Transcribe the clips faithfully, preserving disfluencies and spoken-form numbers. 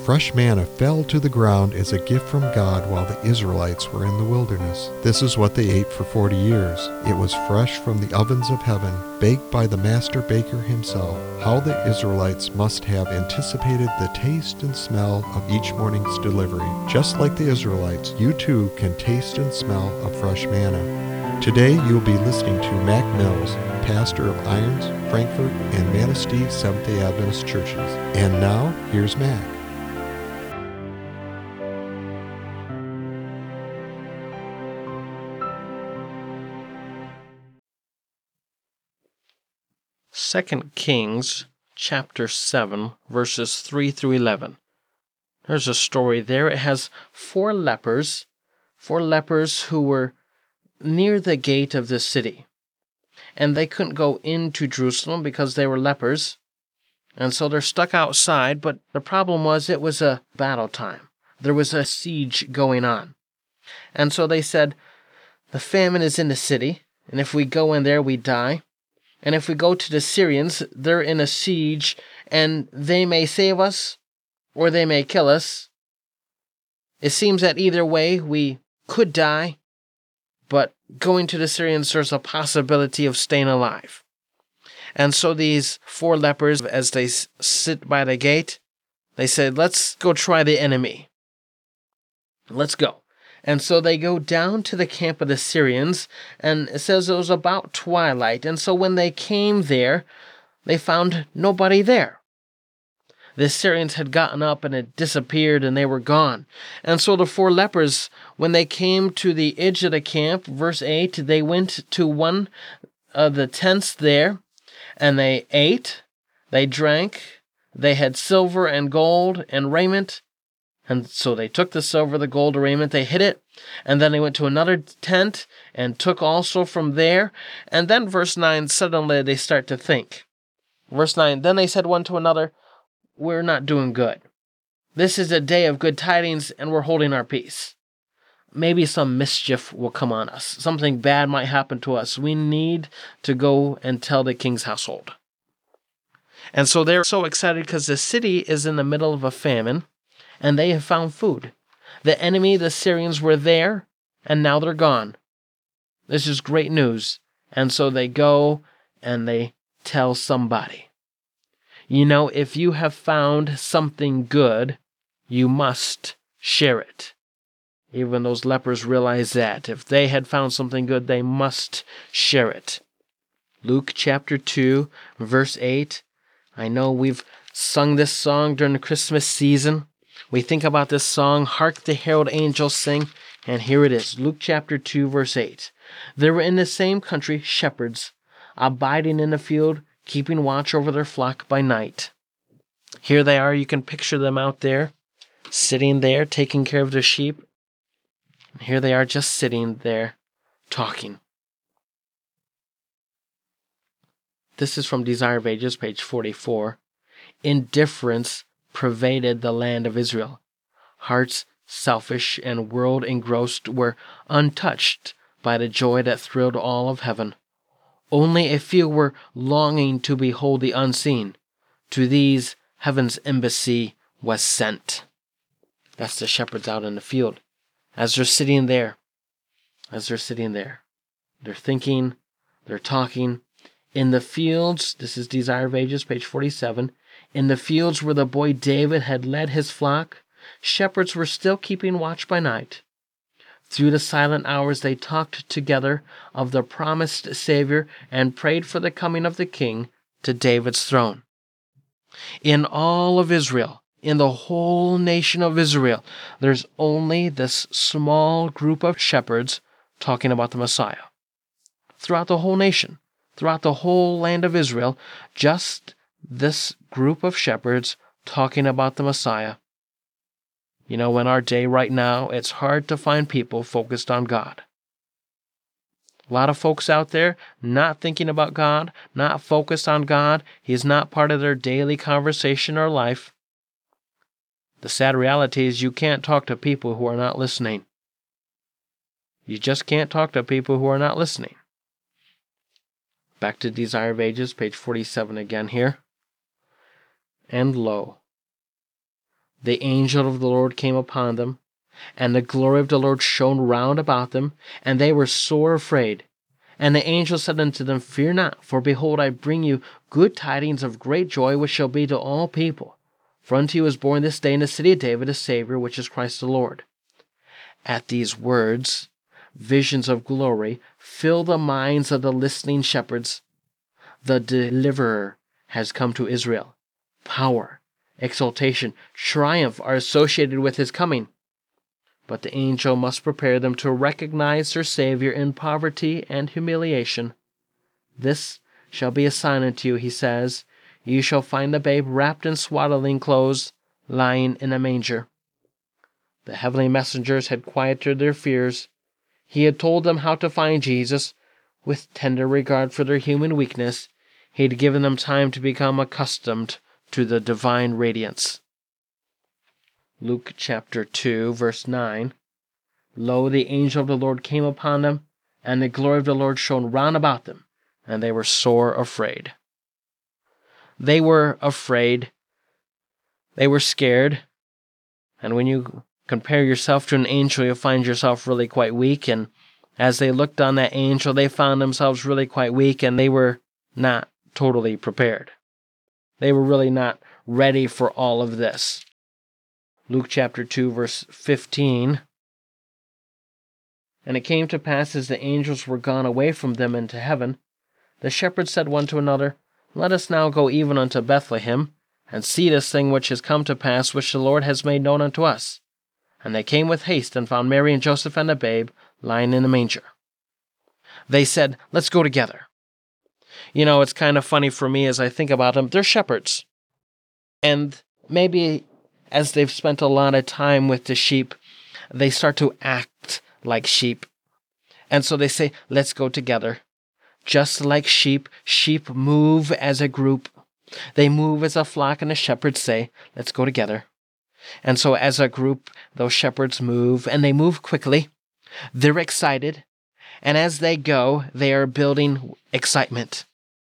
fresh manna fell to the ground as a gift from God while the Israelites were in the wilderness. This is what they ate for forty years. It was fresh from the ovens of heaven, baked by the master baker himself. How the Israelites must have anticipated the taste and smell of each morning's delivery. Just like the Israelites, you too can taste and smell of fresh manna. Today you'll be listening to Mac Mills, pastor of Irons, Frankfort, and Manistee Seventh-day Adventist churches. And now, here's Mac. Second Kings chapter seven, verses three through eleven. There's a story there. It has four lepers, four lepers who were near the gate of the city. And they couldn't go into Jerusalem because they were lepers. And so they're stuck outside, but the problem was it was a battle time. There was a siege going on. And so they said, the famine is in the city, and if we go in there, we die. And if we go to the Syrians, they're in a siege, and they may save us, or they may kill us. It seems that either way, we could die, but going to the Syrians, there's a possibility of staying alive. And so these four lepers, as they sit by the gate, they said, let's go try the enemy. Let's go. And so they go down to the camp of the Syrians, and it says it was about twilight. And so when they came there, they found nobody there. The Syrians had gotten up and had disappeared, and they were gone. And so the four lepers, when they came to the edge of the camp, verse eight, they went to one of the tents there, and they ate, they drank, they had silver and gold and raiment. And so they took the silver, the gold, the raiment, they hid it, and then they went to another tent and took also from there. And then verse nine, suddenly they start to think. Verse nine, then they said one to another, we're not doing good. This is a day of good tidings, and we're holding our peace. Maybe some mischief will come on us. Something bad might happen to us. We need to go and tell the king's household. And so they're so excited because the city is in the middle of a famine, and they have found food. The enemy, the Syrians, were there, and now they're gone. This is great news. And so they go and they tell somebody. You know, if you have found something good, you must share it. Even those lepers realized that. If they had found something good, they must share it. Luke chapter two, verse eight. I know we've sung this song during the Christmas season. We think about this song, Hark the Herald Angels Sing, and here it is, Luke chapter two, verse eight. There were in the same country shepherds, abiding in the field, keeping watch over their flock by night. Here they are, you can picture them out there, sitting there, taking care of their sheep. And here they are just sitting there, talking. This is from Desire of Ages, page forty-four. Indifference pervaded the land of Israel. Hearts selfish and world engrossed were untouched by the joy that thrilled all of heaven. Only a few were longing to behold the unseen. To these, heaven's embassy was sent. That's the shepherds out in the field. As they're sitting there, as they're sitting there, they're thinking, they're talking. In the fields, this is Desire of Ages, page forty-seven, in the fields where the boy David had led his flock, shepherds were still keeping watch by night. Through the silent hours they talked together of the promised Savior and prayed for the coming of the King to David's throne. In all of Israel, in the whole nation of Israel, there's only this small group of shepherds talking about the Messiah. Throughout the whole nation, throughout the whole land of Israel, just this group of shepherds talking about the Messiah. You know, in our day right now, it's hard to find people focused on God. A lot of folks out there not thinking about God, not focused on God. He's not part of their daily conversation or life. The sad reality is you can't talk to people who are not listening. You just can't talk to people who are not listening. Back to Desire of Ages, page forty-seven again here. And lo, the angel of the Lord came upon them, and the glory of the Lord shone round about them, and they were sore afraid. And the angel said unto them, Fear not, for behold, I bring you good tidings of great joy, which shall be to all people. For unto you is born this day in the city of David a Savior, which is Christ the Lord. At these words, visions of glory fill the minds of the listening shepherds. The deliverer has come to Israel. Power, exaltation, triumph are associated with his coming. But the angel must prepare them to recognize their Savior in poverty and humiliation. This shall be a sign unto you, he says. You shall find the babe wrapped in swaddling clothes, lying in a manger. The heavenly messengers had quieted their fears. He had told them how to find Jesus. With tender regard for their human weakness, he had given them time to become accustomed to the divine radiance. Luke chapter two, verse nine. Lo, the angel of the Lord came upon them, and the glory of the Lord shone round about them, and they were sore afraid. They were afraid. They were scared. And when you compare yourself to an angel, you'll find yourself really quite weak. And as they looked on that angel, they found themselves really quite weak, and they were not totally prepared. They were really not ready for all of this. Luke chapter two, verse fifteen. And it came to pass, as the angels were gone away from them into heaven, the shepherds said one to another, Let us now go even unto Bethlehem, and see this thing which is come to pass, which the Lord has made known unto us. And they came with haste, and found Mary and Joseph and the babe lying in a manger. They said, Let's go together. You know, it's kind of funny for me as I think about them. They're shepherds. And maybe as they've spent a lot of time with the sheep, they start to act like sheep. And so they say, let's go together. Just like sheep, sheep move as a group. They move as a flock, and the shepherds say, let's go together. And so as a group, those shepherds move, and they move quickly. They're excited. And as they go, they are building excitement.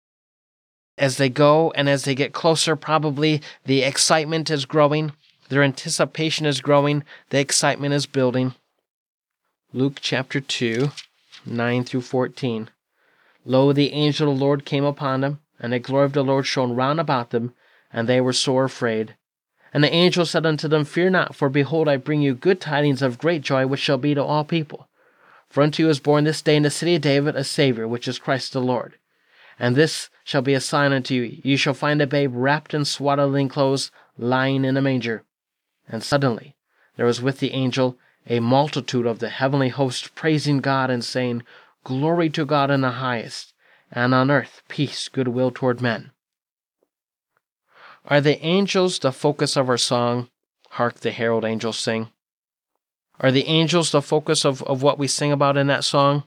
As they go and as they get closer, probably the excitement is growing. Their anticipation is growing. The excitement is building. Luke chapter two, nine through fourteen. Lo, the angel of the Lord came upon them, and the glory of the Lord shone round about them, and they were sore afraid. And the angel said unto them, Fear not, for behold, I bring you good tidings of great joy, which shall be to all people. For unto you is born this day in the city of David a Savior, which is Christ the Lord. And this shall be a sign unto you. You shall find a babe wrapped in swaddling clothes, lying in a manger. And suddenly there was with the angel a multitude of the heavenly host, praising God and saying, Glory to God in the highest, and on earth peace, goodwill toward men. Are the angels the focus of our song? Hark the herald angels sing. Are the angels the focus of, of what we sing about in that song?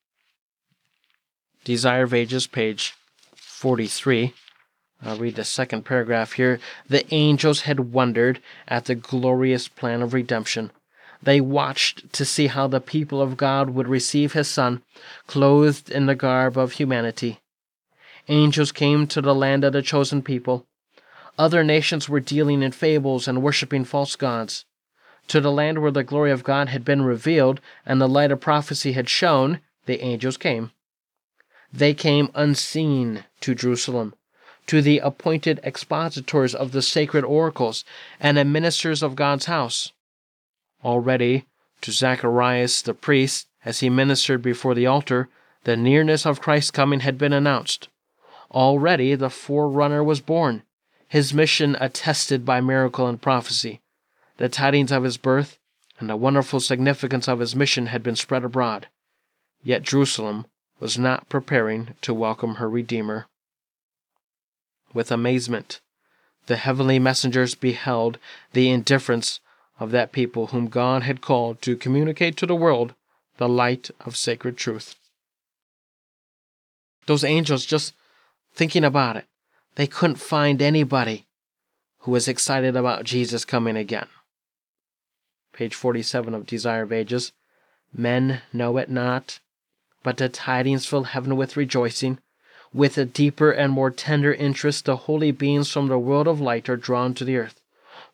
Desire of Ages, page forty-three. I'll read the second paragraph here. The angels had wondered at the glorious plan of redemption. They watched to see how the people of God would receive his Son, clothed in the garb of humanity. Angels came to the land of the chosen people. Other nations were dealing in fables and worshiping false gods. To the land where the glory of God had been revealed and the light of prophecy had shone, the angels came. They came unseen to Jerusalem, to the appointed expositors of the sacred oracles and the ministers of God's house. Already, to Zacharias the priest, as he ministered before the altar, the nearness of Christ's coming had been announced. Already the forerunner was born, his mission attested by miracle and prophecy. The tidings of his birth and the wonderful significance of his mission had been spread abroad. Yet Jerusalem was not preparing to welcome her Redeemer. With amazement, the heavenly messengers beheld the indifference of that people whom God had called to communicate to the world the light of sacred truth. Those angels, just thinking about it, they couldn't find anybody who was excited about Jesus coming again. Page forty-seven of Desire of Ages. Men know it not, but the tidings fill heaven with rejoicing. With a deeper and more tender interest, the holy beings from the world of light are drawn to the earth.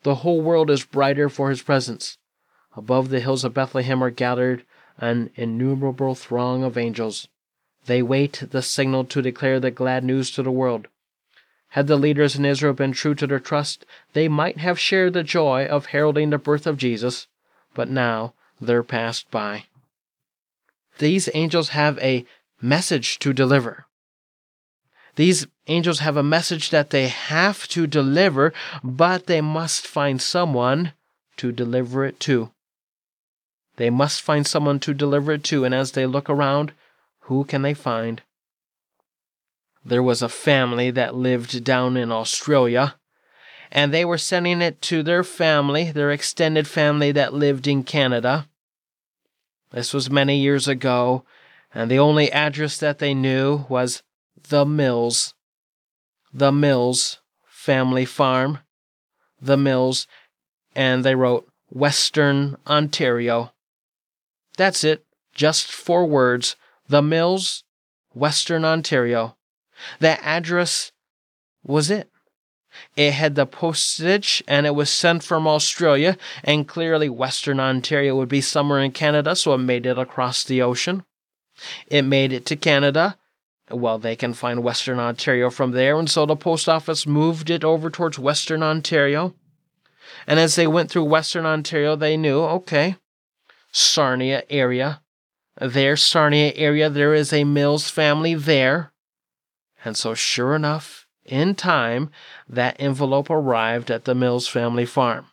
The whole world is brighter for his presence. Above the hills of Bethlehem are gathered an innumerable throng of angels. They wait the signal to declare the glad news to the world. Had the leaders in Israel been true to their trust, they might have shared the joy of heralding the birth of Jesus, but now they're passed by. These angels have a message to deliver. These angels have a message that they have to deliver, but they must find someone to deliver it to. They must find someone to deliver it to, and as they look around, who can they find? There was a family that lived down in Australia, and they were sending it to their family, their extended family that lived in Canada. This was many years ago, and the only address that they knew was The Mills. The Mills Family Farm. The Mills, and they wrote Western Ontario. That's it, just four words. The Mills, Western Ontario. That address was it. It had the postage, and it was sent from Australia, and clearly Western Ontario would be somewhere in Canada, so it made it across the ocean. It made it to Canada. Well, they can find Western Ontario from there, and so the post office moved it over towards Western Ontario. And as they went through Western Ontario, they knew, okay, Sarnia area. There, Sarnia area, there is a Mills family there. And so sure enough, in time, that envelope arrived at the Mills family farm.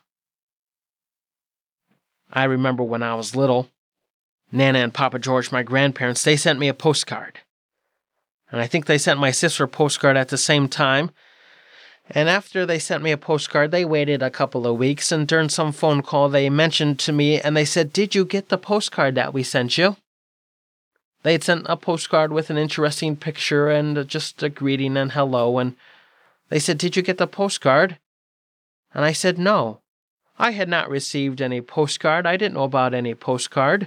I remember when I was little, Nana and Papa George, my grandparents, they sent me a postcard. And I think they sent my sister a postcard at the same time. And after they sent me a postcard, they waited a couple of weeks, and during some phone call, they mentioned to me, and they said, "Did you get the postcard that we sent you?" They had sent a postcard with an interesting picture and just a greeting and hello, and they said, "Did you get the postcard?" And I said, "No. I had not received any postcard. I didn't know about any postcard."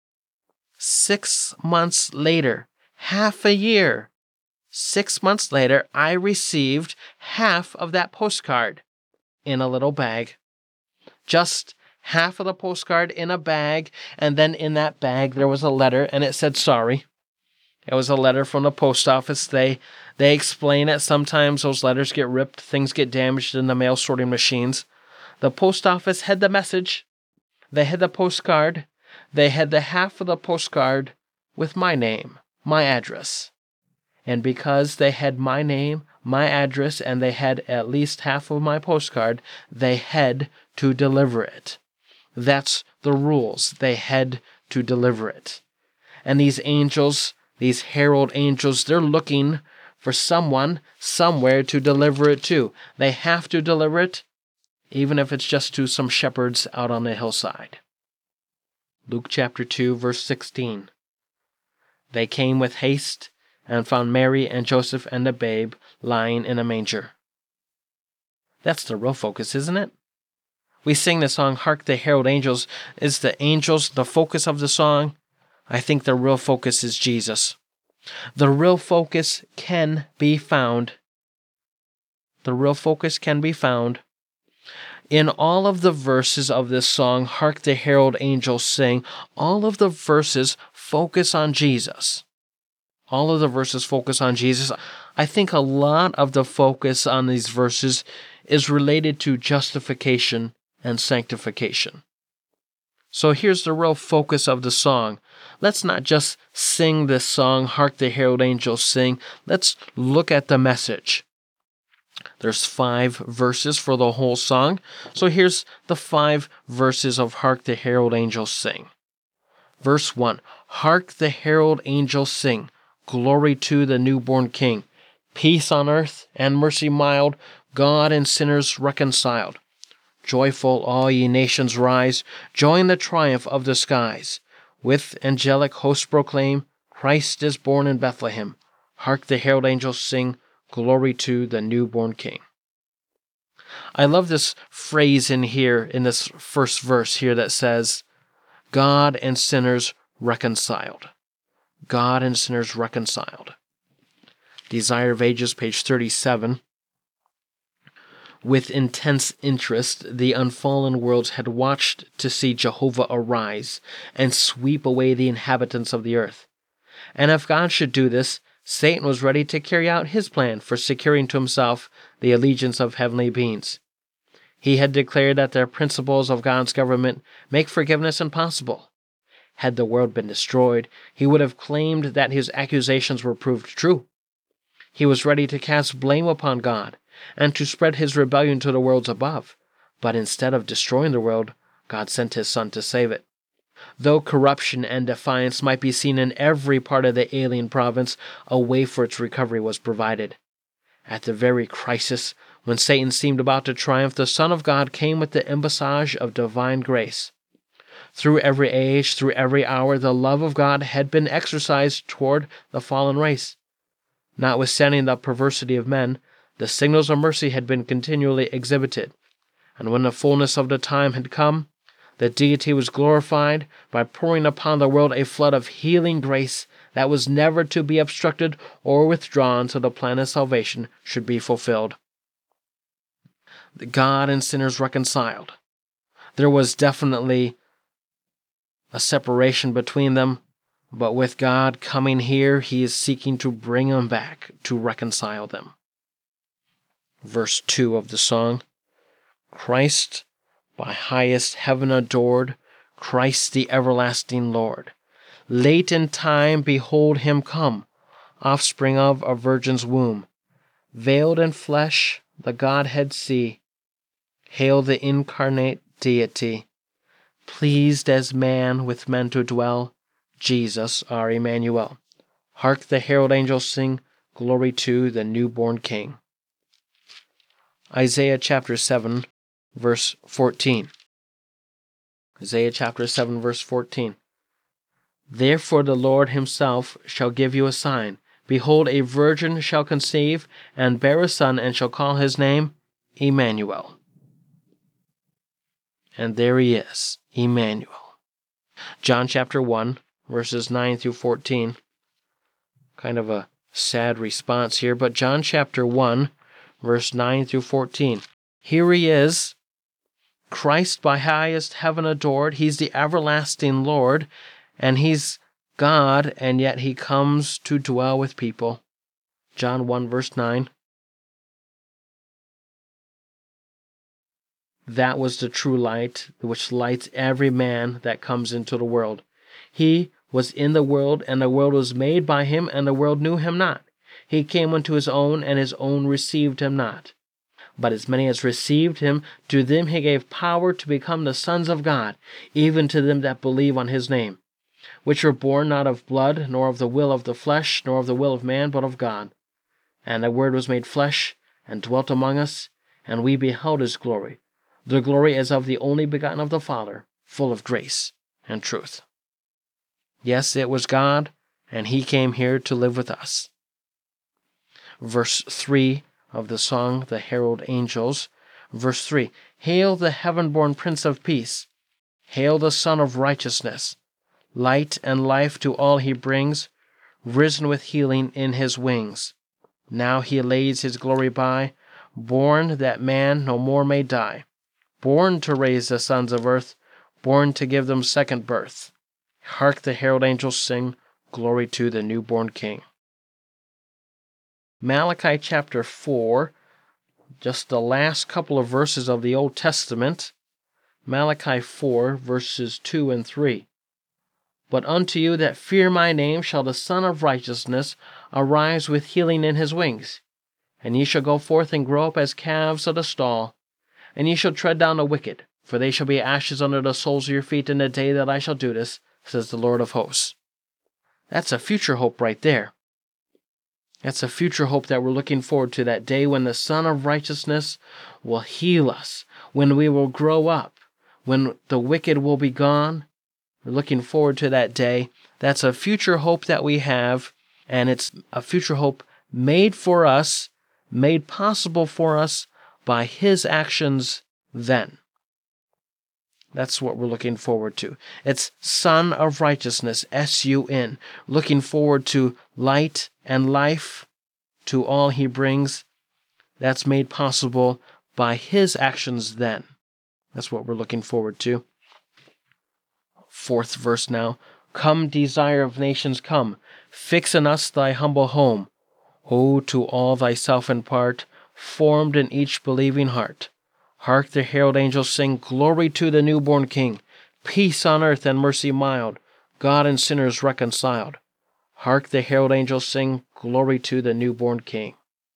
Six months later, half a year, six months later, I received half of that postcard in a little bag. Just half of the postcard in a bag, and then in that bag there was a letter, and it said sorry. It was a letter from the post office. They they explain it. Sometimes those letters get ripped, things get damaged in the mail sorting machines. The post office had the message. They had the postcard. They had the half of the postcard with my name, my address. And because they had my name, my address, and they had at least half of my postcard, they had to deliver it. That's the rules. They had to deliver it. And these angels, these herald angels, they're looking for someone, somewhere to deliver it to. They have to deliver it, even if it's just to some shepherds out on the hillside. Luke chapter two, verse sixteen. They came with haste and found Mary and Joseph and the babe lying in a manger. That's the real focus, isn't it? We sing the song, Hark the Herald Angels. Is the angels the focus of the song? I think the real focus is Jesus. The real focus can be found. The real focus can be found. In all of the verses of this song, Hark the Herald Angels Sing, all of the verses focus on Jesus. All of the verses focus on Jesus. I think a lot of the focus on these verses is related to justification and sanctification. So here's the real focus of the song. Let's not just sing this song, Hark the Herald Angels Sing. Let's look at the message. There's five verses for the whole song. So here's the five verses of Hark the Herald Angels Sing. Verse one, Hark the Herald Angels Sing. Glory to the newborn King. Peace on earth and mercy mild, God and sinners reconciled. Joyful all ye nations rise, join the triumph of the skies. With angelic hosts proclaim, Christ is born in Bethlehem. Hark the herald angels sing, glory to the newborn King. I love this phrase in here, in this first verse here that says, God and sinners reconciled. God and sinners reconciled. Desire of Ages, page thirty-seven. With intense interest, the unfallen worlds had watched to see Jehovah arise and sweep away the inhabitants of the earth. And if God should do this, Satan was ready to carry out his plan for securing to himself the allegiance of heavenly beings. He had declared that the principles of God's government make forgiveness impossible. Had the world been destroyed, he would have claimed that his accusations were proved true. He was ready to cast blame upon God and to spread his rebellion to the worlds above. But instead of destroying the world, God sent his Son to save it. Though corruption and defiance might be seen in every part of the alien province, a way for its recovery was provided. At the very crisis when Satan seemed about to triumph, the Son of God came with the embassage of divine grace. Through every age, through every hour, the love of God had been exercised toward the fallen race. Notwithstanding the perversity of men, the signals of mercy had been continually exhibited, and when the fullness of the time had come, the deity was glorified by pouring upon the world a flood of healing grace that was never to be obstructed or withdrawn till the plan of salvation should be fulfilled. God and sinners reconciled. There was definitely a separation between them, but with God coming here, he is seeking to bring them back, to reconcile them. Verse two of the song, Christ by highest heaven adored, Christ the everlasting Lord. Late in time behold him come, offspring of a virgin's womb. Veiled in flesh, the Godhead see. Hail the incarnate deity. Pleased as man with men to dwell, Jesus our Emmanuel. Hark the herald angels sing, glory to the newborn King. Isaiah chapter seven, verse fourteen. Isaiah chapter seven, verse fourteen. Therefore the Lord himself shall give you a sign. Behold, a virgin shall conceive, and bear a son, and shall call his name Emmanuel. And there he is, Emmanuel. John chapter one, verses nine through fourteen. Kind of a sad response here, but John chapter one, verse nine through fourteen. Here he is, Christ by highest heaven adored. He's the everlasting Lord, and he's God, and yet he comes to dwell with people. John one, verse nine. That was the true light, which lights every man that comes into the world. He was in the world, and the world was made by him, and the world knew him not. He came unto his own, and his own received him not. But as many as received him, to them he gave power to become the sons of God, even to them that believe on his name, which were born not of blood, nor of the will of the flesh, nor of the will of man, but of God. And the Word was made flesh, and dwelt among us, and we beheld his glory. The glory as of the only begotten of the Father, full of grace and truth. Yes, it was God, and he came here to live with us. Verse three of the song, The Herald Angels. Verse three, Hail the heaven-born Prince of Peace. Hail the Son of Righteousness. Light and life to all he brings, risen with healing in his wings. Now he lays his glory by, born that man no more may die. Born to raise the sons of earth, born to give them second birth. Hark the herald angels sing, glory to the newborn King. Malachi chapter four, just the last couple of verses of the Old Testament. Malachi four, verses two and three. But unto you that fear my name shall the Son of Righteousness arise with healing in his wings. And ye shall go forth and grow up as calves of the stall. And ye shall tread down the wicked, for they shall be ashes under the soles of your feet in the day that I shall do this, says the Lord of hosts. That's a future hope right there. That's a future hope that we're looking forward to, that day when the Son of Righteousness will heal us, when we will grow up, when the wicked will be gone. We're looking forward to that day. That's a future hope that we have, and it's a future hope made for us, made possible for us by his actions then. That's what we're looking forward to. It's Son of Righteousness, S U N, looking forward to light and life to all he brings. That's made possible by his actions then. That's what we're looking forward to. Fourth verse now. Come, desire of nations, come. Fix in us thy humble home. O to all thyself impart, formed in each believing heart. Hark the herald angels sing, glory to the newborn King. Peace on earth and mercy mild, God and sinners reconciled. Hark the herald angels sing, glory to the newborn King.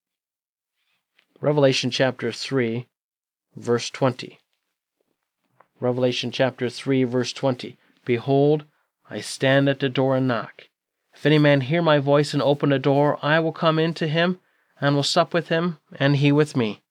Revelation chapter three, verse twenty. Revelation chapter three, verse twenty. Behold, I stand at the door and knock. If any man hear my voice and open the door, I will come in to him, and will sup with him, and he with me.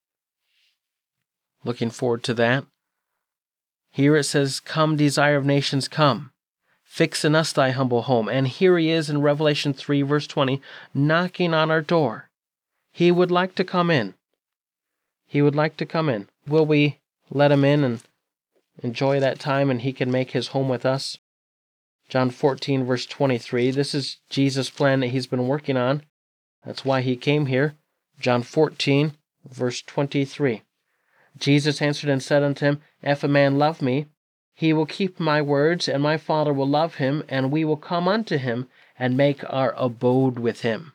Looking forward to that. Here it says, come, desire of nations, come. Fix in us thy humble home. And here he is in Revelation three, verse twenty, knocking on our door. He would like to come in. He would like to come in. Will we let him in and enjoy that time, and he can make his home with us? John fourteen, verse twenty-three. This is Jesus' plan that he's been working on. That's why he came here. John fourteen, verse twenty-three. Jesus answered and said unto him, if a man love me, he will keep my words, and my Father will love him, and we will come unto him, and make our abode with him.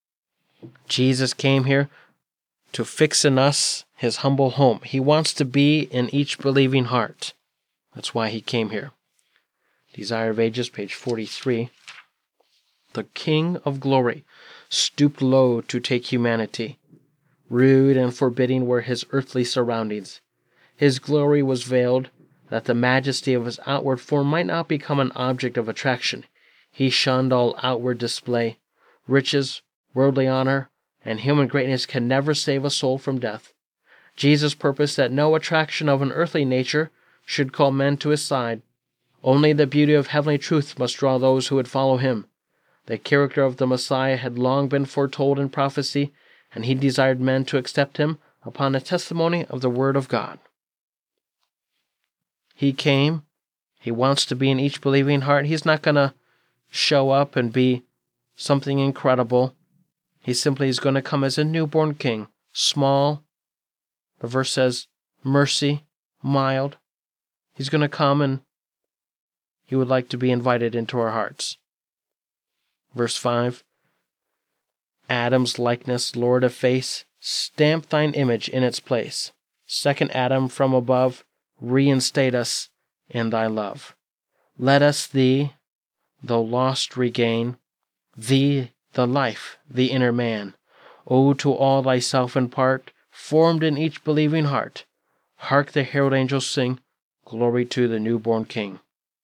Jesus came here to fix in us his humble home. He wants to be in each believing heart. That's why he came here. Desire of Ages, page forty-three. The King of Glory stooped low to take humanity. Rude and forbidding were his earthly surroundings. His glory was veiled, that the majesty of his outward form might not become an object of attraction. He shunned all outward display. Riches, worldly honor, and human greatness can never save a soul from death. Jesus purposed that no attraction of an earthly nature should call men to his side. Only the beauty of heavenly truth must draw those who would follow him. The character of the Messiah had long been foretold in prophecy, and he desired men to accept him upon the testimony of the Word of God. He came. He wants to be in each believing heart. He's not going to show up and be something incredible. He simply is going to come as a newborn king, small. The verse says, mercy, mild. He's going to come, and he would like to be invited into our hearts. Verse five. Adam's likeness, Lord of face, stamp thine image in its place. Second Adam from above, reinstate us in thy love. Let us thee, though lost, regain, thee, the life, the inner man. O to all thyself impart, formed in each believing heart. Hark the herald angels sing, glory to the newborn King.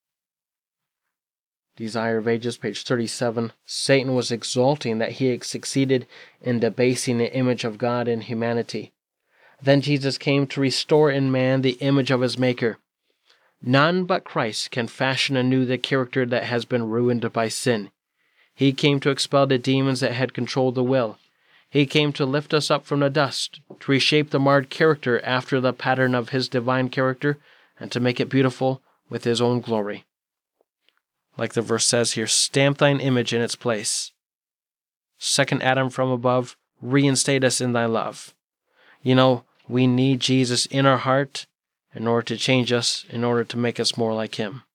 Desire of Ages, page thirty-seven. Satan was exulting that he had succeeded in debasing the image of God in humanity. Then Jesus came to restore in man the image of his Maker. None but Christ can fashion anew the character that has been ruined by sin. He came to expel the demons that had controlled the will. He came to lift us up from the dust, to reshape the marred character after the pattern of his divine character, and to make it beautiful with his own glory. Like the verse says here, stamp thine image in its place. Second Adam from above, reinstate us in thy love. You know, we need Jesus in our heart in order to change us, in order to make us more like him.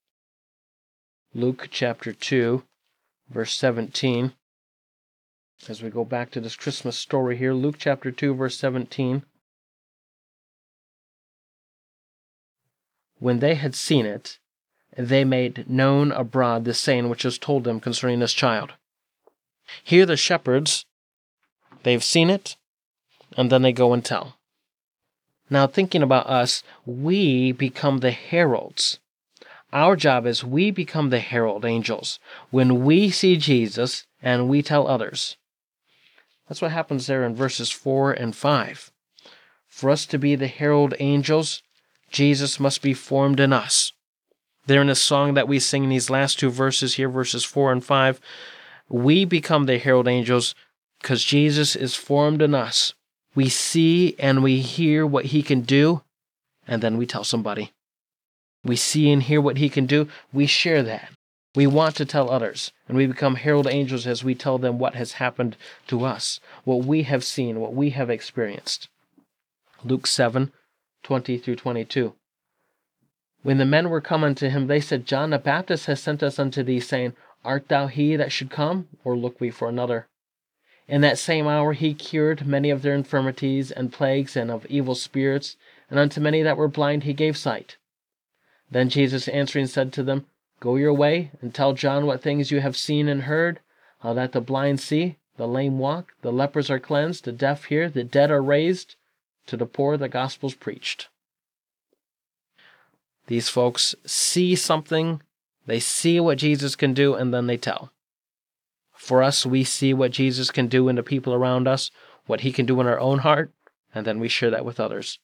Luke chapter two, verse seventeen. As we go back to this Christmas story here, Luke chapter two, verse seventeen. When they had seen it, they made known abroad the saying which was told them concerning this child. Here the shepherds, they've seen it, and then they go and tell. Now thinking about us, we become the heralds. Our job is we become the herald angels when we see Jesus and we tell others. That's what happens there in verses four and five. For us to be the herald angels, Jesus must be formed in us. There in the song that we sing in these last two verses here, verses four and five, we become the herald angels because Jesus is formed in us. We see and we hear what he can do, and then we tell somebody. We see and hear what he can do, we share that. We want to tell others, and we become herald angels as we tell them what has happened to us, what we have seen, what we have experienced. Luke seven, twenty through twenty-two. When the men were come unto him, they said, John the Baptist has sent us unto thee, saying, Art thou he that should come, or look we for another? In that same hour he cured many of their infirmities and plagues and of evil spirits, and unto many that were blind he gave sight. Then Jesus answering said to them, Go your way, and tell John what things you have seen and heard, how that the blind see, the lame walk, the lepers are cleansed, the deaf hear, the dead are raised, to the poor the gospel's preached. These folks see something, they see what Jesus can do, and then they tell. For us, we see what Jesus can do in the people around us, what he can do in our own heart, and then we share that with others.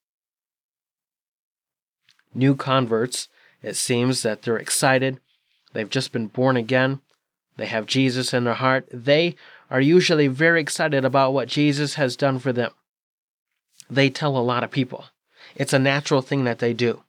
New converts, it seems that they're excited, they've just been born again, they have Jesus in their heart. They are usually very excited about what Jesus has done for them. They tell a lot of people. It's a natural thing that they do.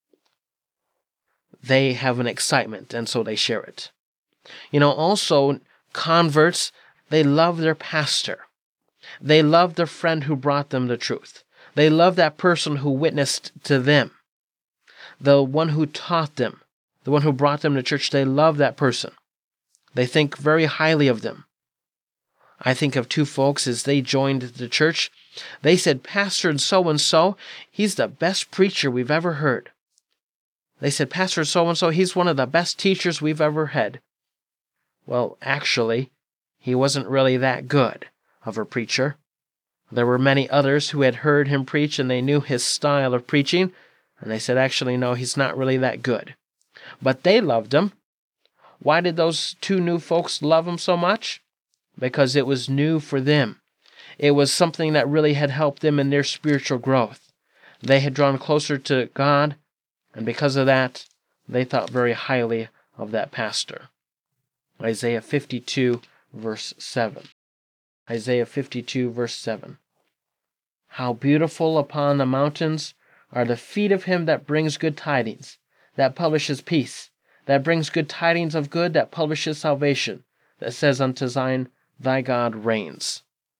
They have an excitement, and so they share it. You know, also, converts, they love their pastor. They love the friend who brought them the truth. They love that person who witnessed to them. The one who taught them, the one who brought them to church, they love that person. They think very highly of them. I think of two folks as they joined the church. They said, Pastor so-and-so, he's the best preacher we've ever heard. They said, Pastor so-and-so, he's one of the best teachers we've ever had. Well, actually, he wasn't really that good of a preacher. There were many others who had heard him preach, and they knew his style of preaching, and they said, actually, no, he's not really that good. But they loved him. Why did those two new folks love him so much? Because it was new for them. It was something that really had helped them in their spiritual growth. They had drawn closer to God, and because of that, they thought very highly of that pastor. Isaiah fifty-two, verse seven. Isaiah fifty-two, verse seven. How beautiful upon the mountains are the feet of him that brings good tidings, that publishes peace, that brings good tidings of good, that publishes salvation, that says unto Zion, Thy God reigns.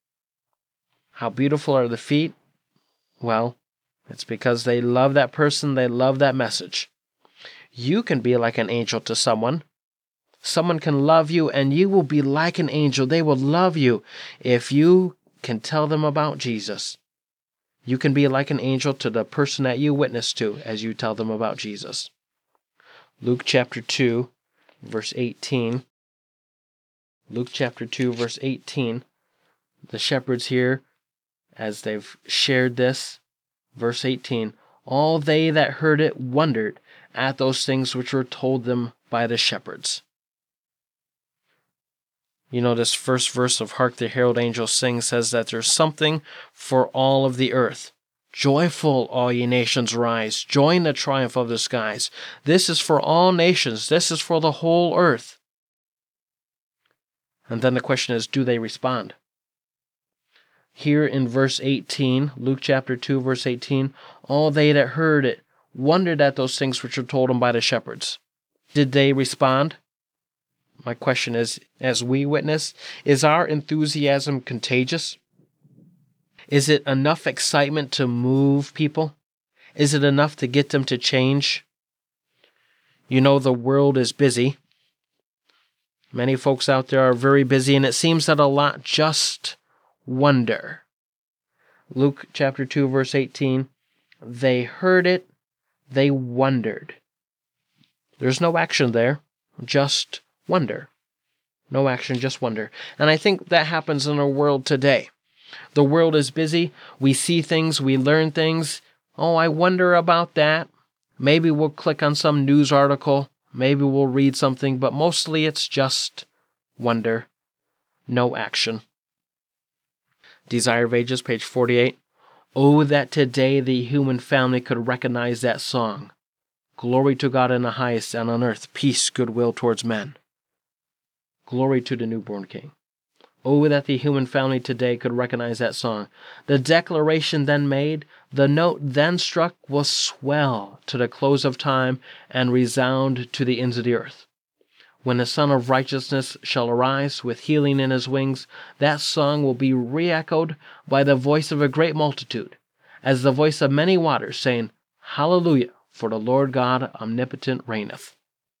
How beautiful are the feet? Well, it's because they love that person, they love that message. You can be like an angel to someone. Someone can love you, and you will be like an angel. They will love you if you can tell them about Jesus. You can be like an angel to the person that you witness to as you tell them about Jesus. Luke chapter two, verse eighteen. Luke chapter two, verse eighteen. The shepherds here, as they've shared this, verse eighteen, all they that heard it wondered at those things which were told them by the shepherds. You know, this first verse of Hark the Herald Angels Sing says that there's something for all of the earth. Joyful, all ye nations, rise. Join the triumph of the skies. This is for all nations. This is for the whole earth. And then the question is, do they respond? Here in verse eighteen, Luke chapter two, verse eighteen, all they that heard it wondered at those things which were told them by the shepherds. Did they respond? My question is, as we witness, is our enthusiasm contagious? Is it enough excitement to move people? Is it enough to get them to change? You know, the world is busy. Many folks out there are very busy, and it seems that a lot just wonder. Luke chapter two, verse eighteen, they heard it, they wondered. There's no action there, just wonder. No action, just wonder. And I think that happens in our world today. The world is busy. We see things. We learn things. Oh, I wonder about that. Maybe we'll click on some news article. Maybe we'll read something. But mostly it's just wonder. No action. Desire of Ages, page forty-eight. Oh, that today the human family could recognize that song. Glory to God in the highest, and on earth peace, goodwill towards men. Glory to the newborn King. Oh, that the human family today could recognize that song. The declaration then made, the note then struck, will swell to the close of time and resound to the ends of the earth. When the Son of Righteousness shall arise with healing in his wings, that song will be re-echoed by the voice of a great multitude, as the voice of many waters, saying, Hallelujah, for the Lord God omnipotent reigneth.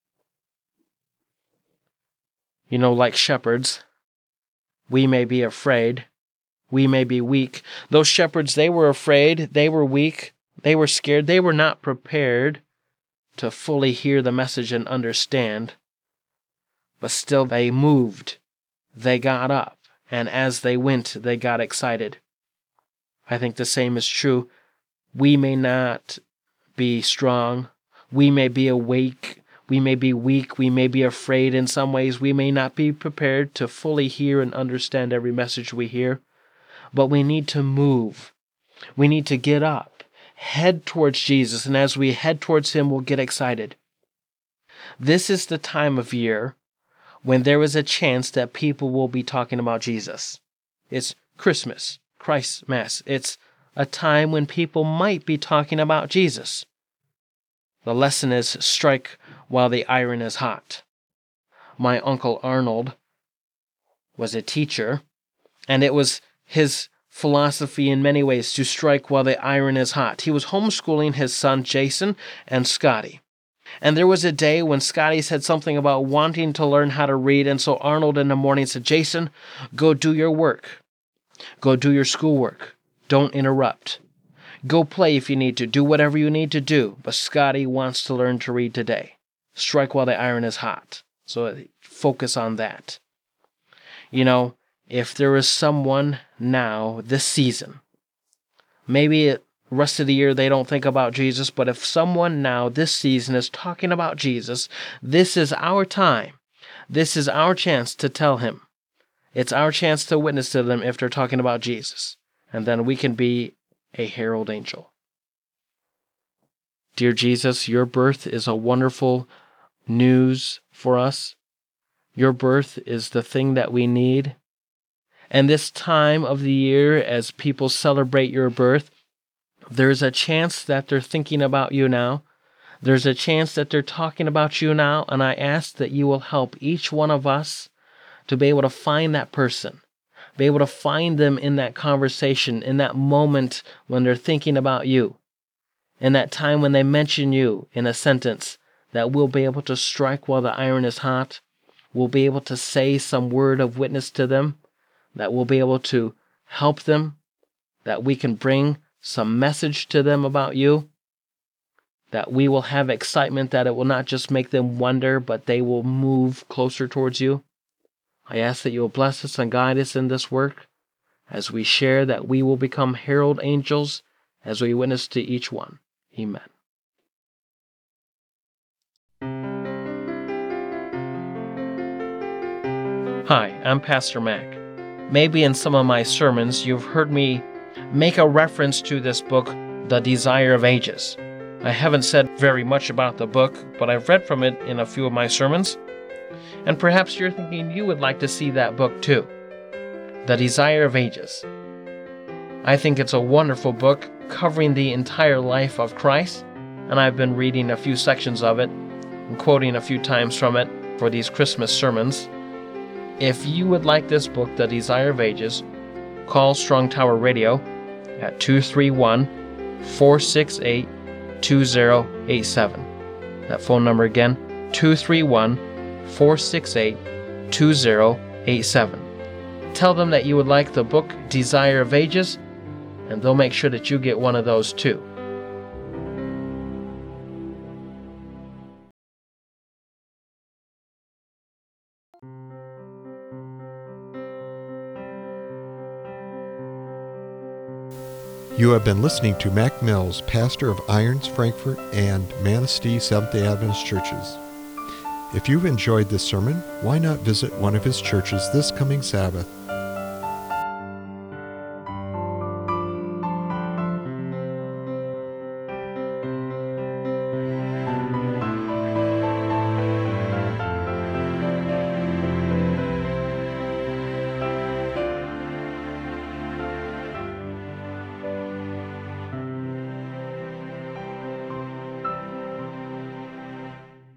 You know, like shepherds, we may be afraid, we may be weak. Those shepherds, they were afraid, they were weak, they were scared, they were not prepared to fully hear the message and understand. But still they moved, they got up, and as they went, they got excited. I think the same is true. We may not be strong, we may be awake, we may be weak, we may be afraid in some ways, we may not be prepared to fully hear and understand every message we hear, but we need to move. We need to get up, head towards Jesus, and as we head towards Him, we'll get excited. This is the time of year when there is a chance that people will be talking about Jesus. It's Christmas, Christ's Mass. It's a time when people might be talking about Jesus. The lesson is strike while the iron is hot. My Uncle Arnold was a teacher, and it was his philosophy in many ways to strike while the iron is hot. He was homeschooling his son Jason and Scotty. And there was a day when Scotty said something about wanting to learn how to read, and so Arnold in the morning said, Jason, go do your work. Go do your schoolwork. Don't interrupt. Go play if you need to. Do whatever you need to do. But Scotty wants to learn to read today. Strike while the iron is hot. So focus on that. You know, if there is someone now, this season, maybe the rest of the year they don't think about Jesus, but if someone now, this season, is talking about Jesus, this is our time. This is our chance to tell Him. It's our chance to witness to them if they're talking about Jesus. And then we can be a herald angel. Dear Jesus, your birth is a wonderful news for us. Your birth is the thing that we need. And this time of the year, as people celebrate your birth, there's a chance that they're thinking about you now. There's a chance that they're talking about you now, and I ask that you will help each one of us to be able to find that person, be able to find them in that conversation, in that moment when they're thinking about you, in that time when they mention you in a sentence, that we'll be able to strike while the iron is hot. We'll be able to say some word of witness to them, that we'll be able to help them, that we can bring some message to them about you, that we will have excitement, that it will not just make them wonder, but they will move closer towards you. I ask that you will bless us and guide us in this work as we share, that we will become herald angels as we witness to each one. Amen. Hi, I'm Pastor Mac. Maybe in some of my sermons you've heard me make a reference to this book, The Desire of Ages. I haven't said very much about the book, but I've read from it in a few of my sermons. And perhaps you're thinking you would like to see that book too. The Desire of Ages. I think it's a wonderful book covering the entire life of Christ, and I've been reading a few sections of it and quoting a few times from it for these Christmas sermons. If you would like this book, The Desire of Ages, call Strong Tower Radio at two three one, four six eight, two zero eight seven. That phone number again, two three one, four six eight, two zero eight seven. Tell them that you would like the book Desire of Ages, and they'll make sure that you get one of those too. You have been listening to Mac Mills, pastor of Irons, Frankfort, and Manistee Seventh-day Adventist Churches. If you've enjoyed this sermon, why not visit one of his churches this coming Sabbath?